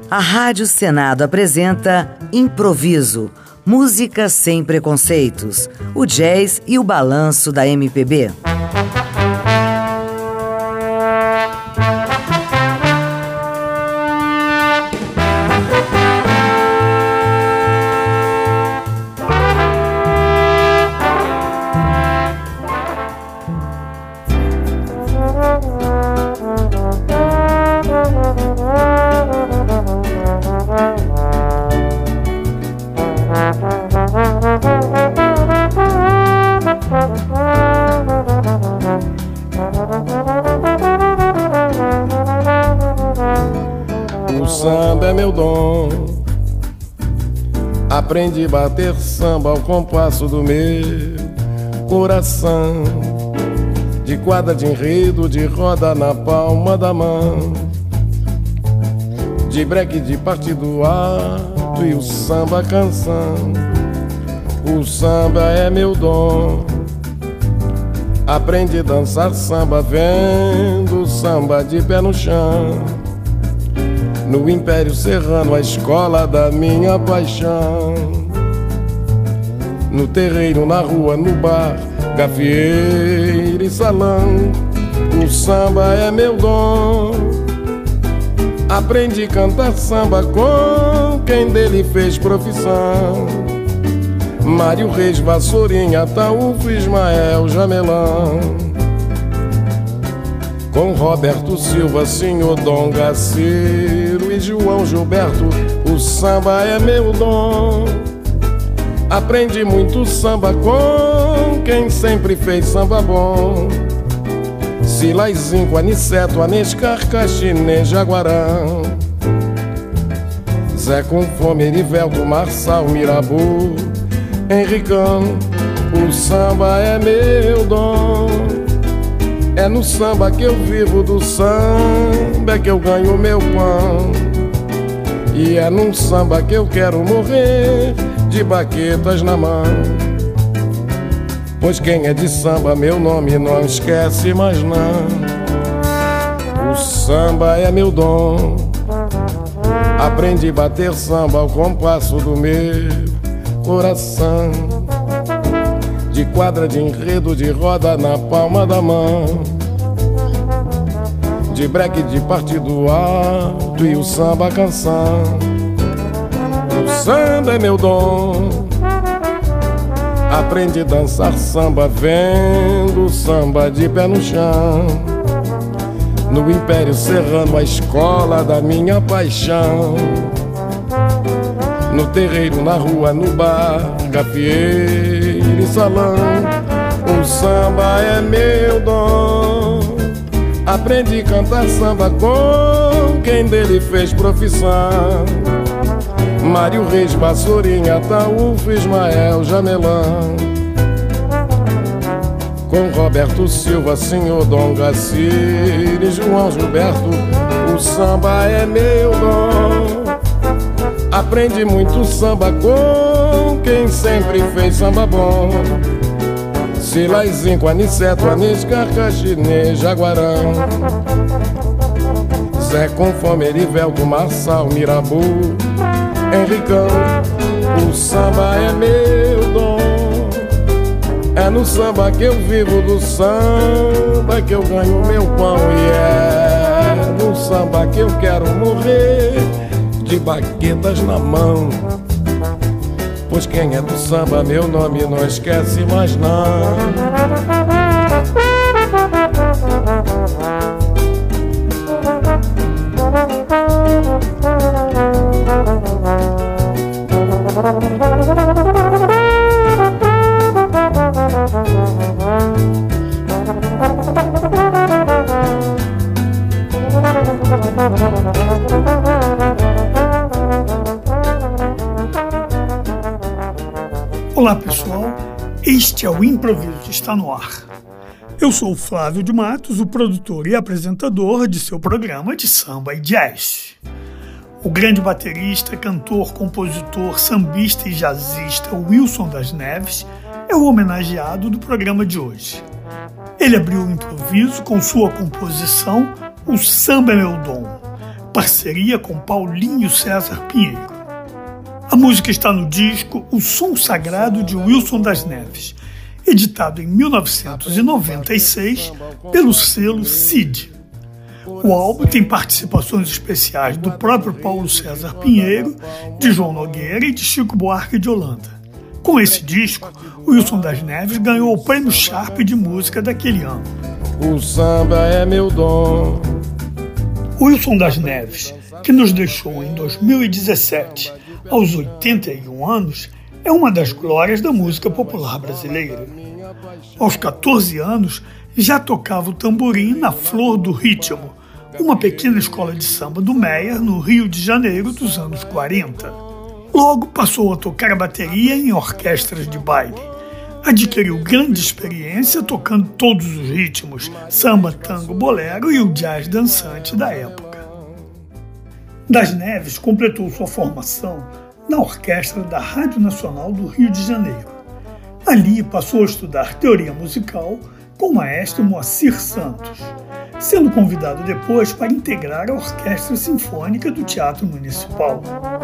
A Rádio Senado apresenta Improviso, música sem preconceitos, o jazz e o balanço da MPB. O samba é meu dom. Aprendi a bater samba ao compasso do meu coração. De quadra de enredo, de roda na palma da mão, de breque de partido alto e o samba canção. O samba é meu dom. Aprendi a dançar samba vendo samba de pé no chão. No Império Serrano, a escola da minha paixão. No terreiro, na rua, no bar, gafieira e salão. O samba é meu dom. Aprendi a cantar samba com quem dele fez profissão. Mário Reis, Vassourinha, Ataúfo, Ismael, Jamelão. Com Roberto Silva, Senhor Dom Gaciro e João Gilberto, o samba é meu dom. Aprendi muito samba com quem sempre fez samba bom. Silaizinho, Aniceto, Anescar, Caxinê, Jaguarão. Zé com Fome, Erivelto, Marçal, Mirabu, Henricão. O samba é meu dom. É no samba que eu vivo, do samba é que eu ganho meu pão. E é num samba que eu quero morrer, de baquetas na mão. Pois quem é de samba, meu nome não esquece mais não. O samba é meu dom. Aprendi a bater samba ao compasso do meu coração. De quadra de enredo, de roda na palma da mão, de breque de partido alto e o samba canção. O samba é meu dom. Aprendi a dançar samba vendo samba de pé no chão. No Império Serrano, a escola da minha paixão. No terreiro, na rua, no bar, gafieira e salão. O samba é meu dom. Aprendi a cantar samba com quem dele fez profissão. Mário Reis, Vassourinha, Ataúfo, Ismael, Jamelão. Com Roberto Silva, Senhor Dom Gaciro e João Gilberto, o samba é meu dom. Aprendi muito samba com quem sempre fez samba bom. Silaizinho, Aniceto, Anescar, Caxinê, Jaguarão. Zé com Fome, Erivelto, Marçal, Mirabu, Henricão. O samba é meu dom. É no samba que eu vivo, do samba que eu ganho meu pão. E é no samba que eu quero morrer, de baquetas na mão. Pois quem é do samba, meu nome não esquece mais não. Olá pessoal, este é o Improviso que está no ar. Eu sou o Flávio de Matos, o produtor e apresentador de seu programa de samba e jazz. O grande baterista, cantor, compositor, sambista e jazzista Wilson das Neves é o homenageado do programa de hoje. Ele abriu o improviso com sua composição O Samba é Meu Dom, parceria com Paulinho César Pinheiro. A música está no disco O Som Sagrado de Wilson das Neves, editado em 1996 pelo selo CID. O álbum tem participações especiais do próprio Paulo César Pinheiro, de João Nogueira e de Chico Buarque de Holanda. Com esse disco, Wilson das Neves ganhou o Prêmio Sharp de Música daquele ano. O samba é meu dom. Wilson das Neves, que nos deixou em 2017, aos 81 anos, é uma das glórias da música popular brasileira. Aos 14 anos, já tocava o tamborim na Flor do Ritmo, uma pequena escola de samba do Meyer, no Rio de Janeiro dos anos 40. Logo passou a tocar a bateria em orquestras de baile. Adquiriu grande experiência tocando todos os ritmos, samba, tango, bolero e o jazz dançante da época. Das Neves completou sua formação na orquestra da Rádio Nacional do Rio de Janeiro. Ali passou a estudar teoria musical com o maestro Moacir Santos, sendo convidado depois para integrar a Orquestra Sinfônica do Teatro Municipal.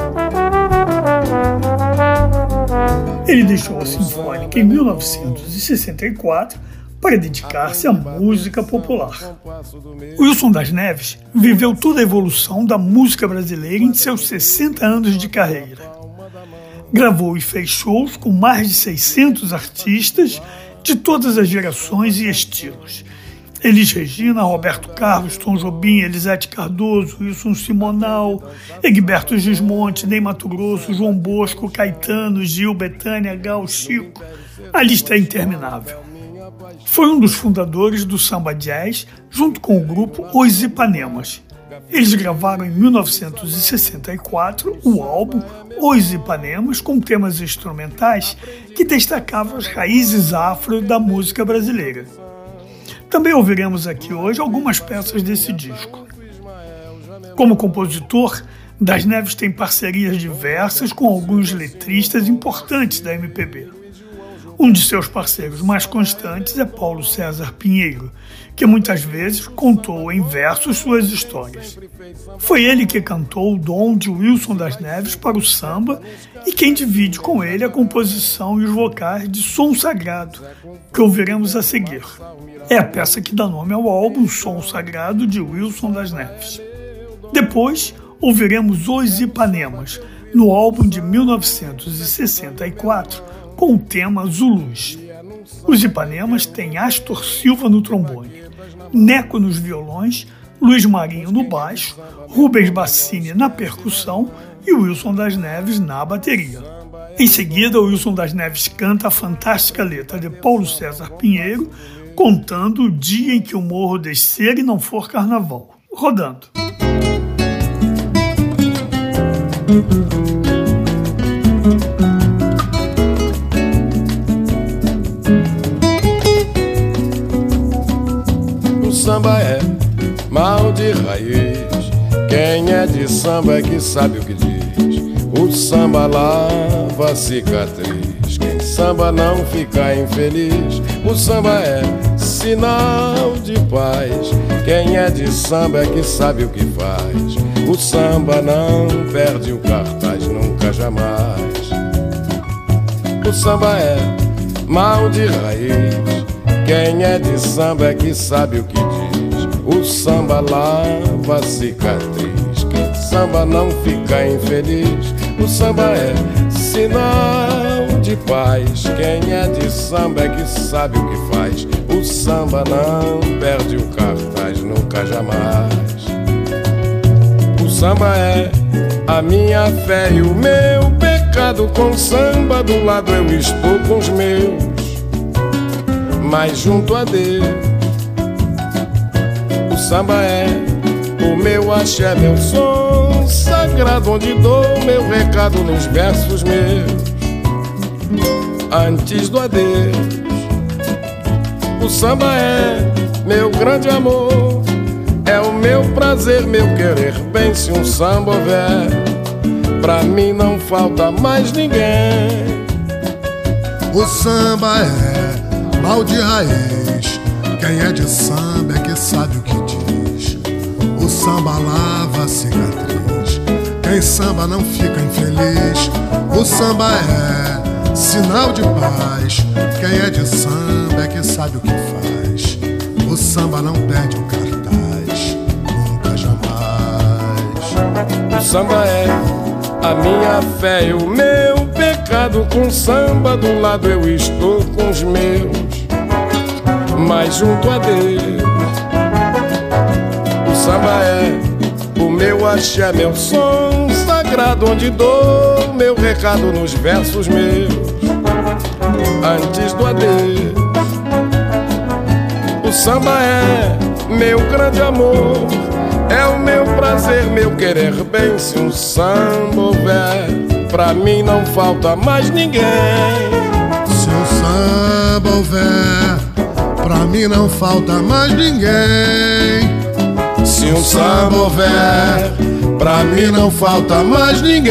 Ele deixou a Sinfônica em 1964 para dedicar-se à música popular. Wilson das Neves viveu toda a evolução da música brasileira em seus 60 anos de carreira. Gravou e fez shows com mais de 600 artistas de todas as gerações e estilos. Elis Regina, Roberto Carlos, Tom Jobim, Elisete Cardoso, Wilson Simonal, Egberto Gismonti, Ney Matogrosso, João Bosco, Caetano, Gil, Bethânia, Gal, Chico. A lista é interminável. Foi um dos fundadores do samba jazz, junto com o grupo Os Ipanemas. Eles gravaram em 1964 o álbum Os Ipanemas, com temas instrumentais que destacavam as raízes afro da música brasileira. Também ouviremos aqui hoje algumas peças desse disco. Como compositor, Das Neves tem parcerias diversas com alguns letristas importantes da MPB. Um de seus parceiros mais constantes é Paulo César Pinheiro, que muitas vezes contou em versos suas histórias. Foi ele que cantou o dom de Wilson das Neves para o samba e quem divide com ele a composição e os vocais de Som Sagrado, que ouviremos a seguir. É a peça que dá nome ao álbum Som Sagrado de Wilson das Neves. Depois, ouviremos Os Ipanemas, no álbum de 1964, com o tema Zulus. Os Ipanemas têm Astor Silva no trombone, Neco nos violões, Luiz Marinho no baixo, Rubens Bassini na percussão e Wilson das Neves na bateria. Em seguida, Wilson das Neves canta a fantástica letra de Paulo César Pinheiro, contando o dia em que o morro descer e não for carnaval. Rodando. O samba é mal de raiz. Quem é de samba é que sabe o que diz. O samba lava a cicatriz. Quem samba não fica infeliz. O samba é sinal de paz. Quem é de samba é que sabe o que faz. O samba não perde o cartaz nunca jamais. O samba é mal de raiz. Quem é de samba é que sabe o que diz. O samba lava a cicatriz. Quem samba não fica infeliz. O samba é sinal de paz. Quem é de samba é que sabe o que faz. O samba não perde o cartaz nunca jamais. O samba é a minha fé e o meu pecado. Com samba do lado eu estou com os meus, mas junto a Deus. O samba é o meu axé, meu som sagrado, onde dou meu recado nos versos meus, antes do adeus. O samba é meu grande amor, é o meu prazer, meu querer bem. Se um samba houver, pra mim não falta mais ninguém. O samba é mal de raiz. Quem é de samba é que sabe o que diz. O samba lava uma cicatriz. Quem samba não fica infeliz. O samba é sinal de paz. Quem é de samba é que sabe o que faz. O samba não perde o cartaz, nunca, jamais. O samba é a minha fé e o meu pecado. Com samba do lado eu estou com os meus, mas junto a Deus. O samba é o meu axé, meu som sagrado, onde dou meu recado nos versos meus, antes do adeus. O samba é meu grande amor, é o meu prazer, meu querer bem. Se um samba houver, pra mim não falta mais ninguém. Se um samba houver, pra mim não falta mais ninguém. Se um samba houver, pra mim não falta mais ninguém.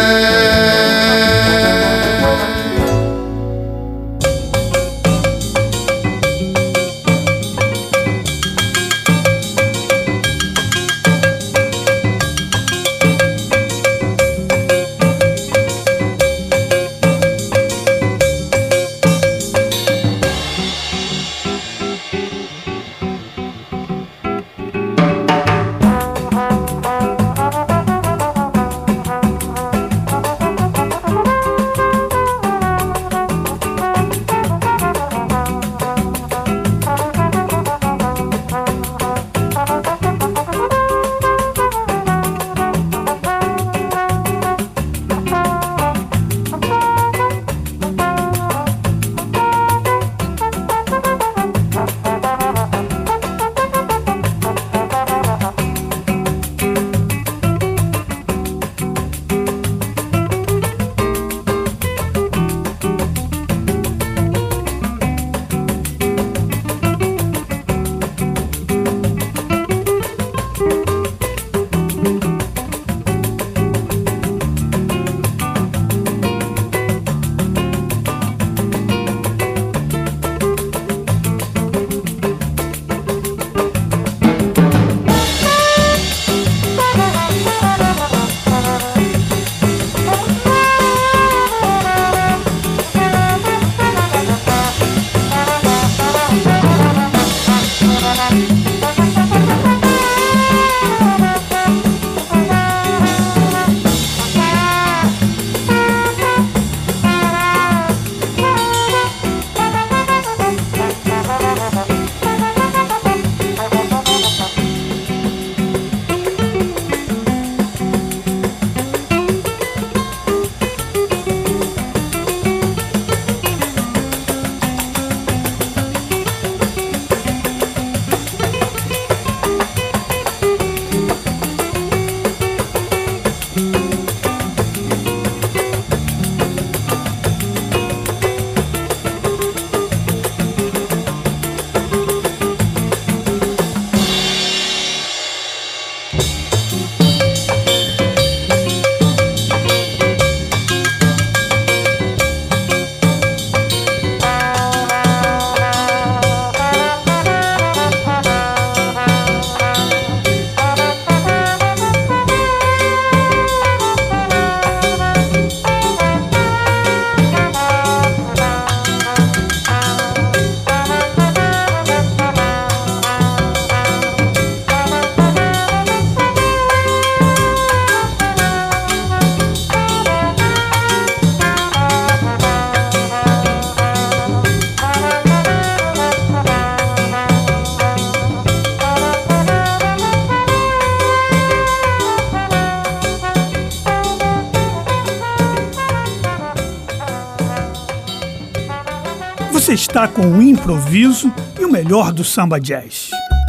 Você está com o improviso e o melhor do samba jazz.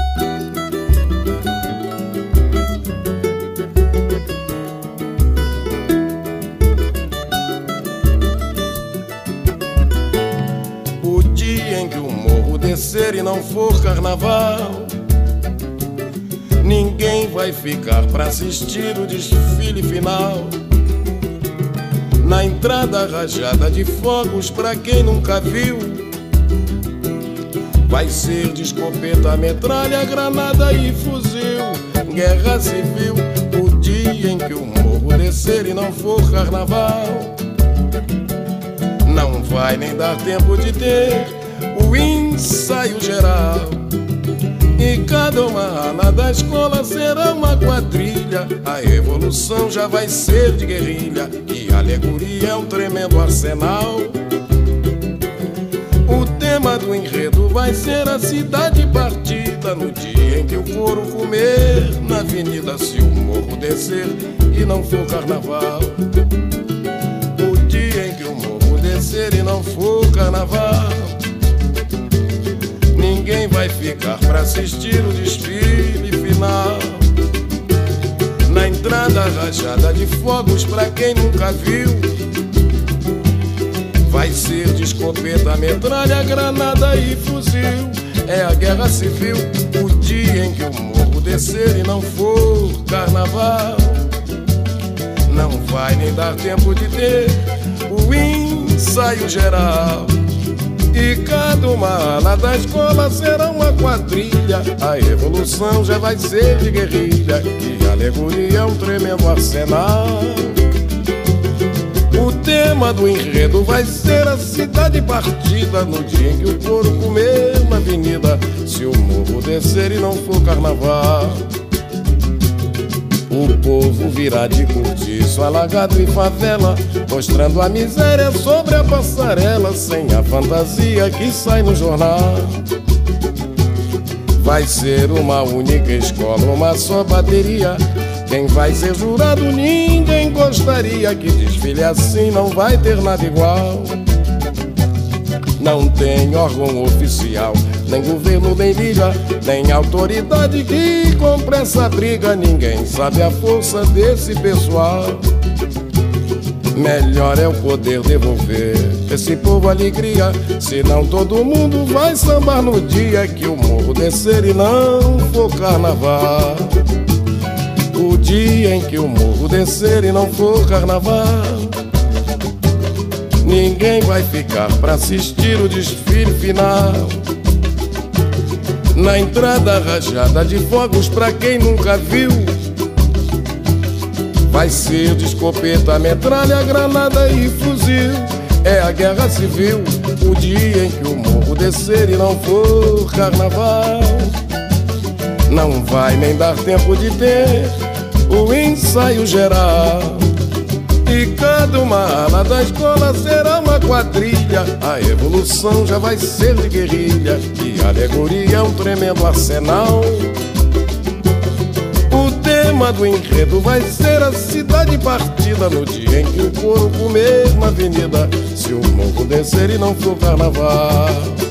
O dia em que o morro descer e não for carnaval, ninguém vai ficar pra assistir o desfile final. Na entrada rajada de fogos, pra quem nunca viu, vai ser de escopeta, metralha, granada e fuzil. Guerra civil, dia em que o morro descer e não for carnaval, não vai nem dar tempo de ter o ensaio geral. E cada uma ala da escola será uma quadrilha. A evolução já vai ser de guerrilha e a alegoria é um tremendo arsenal. O tema do enredo vai ser a cidade partida, no dia em que o couro comer na avenida, se o morro descer e não for carnaval. O dia em que o morro descer e não for carnaval, ninguém vai ficar pra assistir o desfile final. Na entrada rajada de fogos pra quem nunca viu, vai ser de escopeta, metralha, granada e fuzil. É a guerra civil. O dia em que o morro descer e não for carnaval, não vai nem dar tempo de ter o ensaio geral. E cada uma ala da escola será uma quadrilha. A evolução já vai ser de guerrilha e a alegoria é um tremendo arsenal. O tema do enredo vai ser a cidade partida, no dia em que o couro comer na avenida, se o morro descer e não for carnaval. O povo virá de cortiço, alagado e favela, mostrando a miséria sobre a passarela, sem a fantasia que sai no jornal. Vai ser uma única escola, uma só bateria. Quem vai ser jurado ninguém gostaria. Que desfile assim não vai ter nada igual. Não tem órgão oficial, nem governo, nem liga, nem autoridade que compre essa briga. Ninguém sabe a força desse pessoal. Melhor é o poder devolver esse povo alegria, senão todo mundo vai sambar no dia que o morro descer e não for carnaval. O dia em que o morro descer e não for carnaval, ninguém vai ficar pra assistir o desfile final. Na entrada rajada de fogos pra quem nunca viu, vai ser de escopeta, metralha, granada e fuzil. É a guerra civil. O dia em que o morro descer e não for carnaval, não vai nem dar tempo de ter o ensaio geral. E cada uma ala da escola será uma quadrilha. A evolução já vai ser de guerrilha e a alegoria é um tremendo arsenal. O tema do enredo vai ser a cidade partida, no dia em que o couro comer na avenida, se o morro descer e não for carnaval.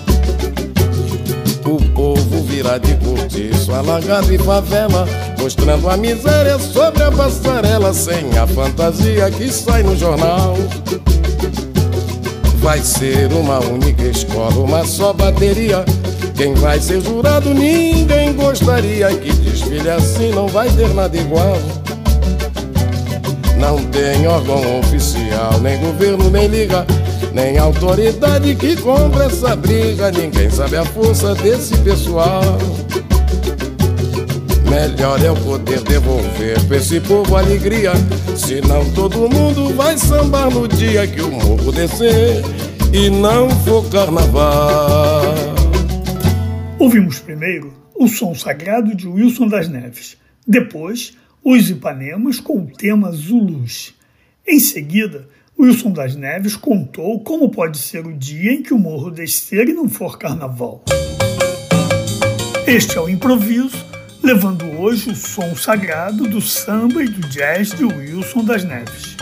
O povo virá de cortiço, alagado e favela, mostrando a miséria sobre a passarela, sem a fantasia que sai no jornal. Vai ser uma única escola, uma só bateria. Quem vai ser jurado ninguém gostaria. Que desfile assim não vai ter nada igual. Não tem órgão oficial, nem governo, nem liga, nem autoridade que compra essa briga. Ninguém sabe a força desse pessoal. Melhor é o poder devolver pra esse povo alegria, senão todo mundo vai sambar no dia que o morro descer e não for carnaval. Ouvimos primeiro o Som Sagrado de Wilson das Neves, depois Os Ipanemas com o tema Zulus. Em seguida, Wilson das Neves contou como pode ser o dia em que o morro descer e não for carnaval. Este é o Improviso, levando hoje o som sagrado do samba e do jazz de Wilson das Neves.